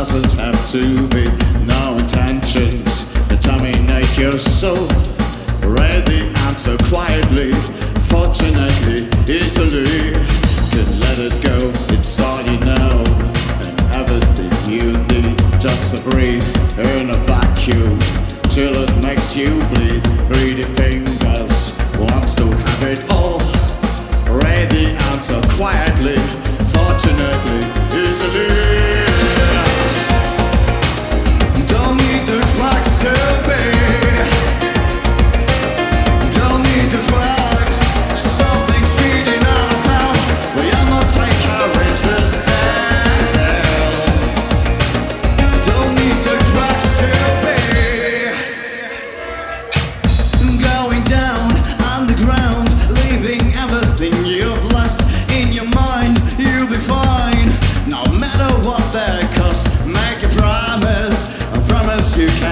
doesn't have to be. No intentions to dominate your soul. Read the answer quietly, fortunately, easily. Can let it go, it's all you know, and everything you need. Just to breathe in a vacuum till it makes you bleed. Greedy fingers wants to have it all. Read the answer quietly, fortunately, easily. Don't need the drugs to be. Don't need the drugs. Something's beating out of hell. We are not take our interest there. Don't need the drugs to be. Going down underground, leaving everything you've lost in your mind. You'll be fine, no matter what that costs. Make a promise you can.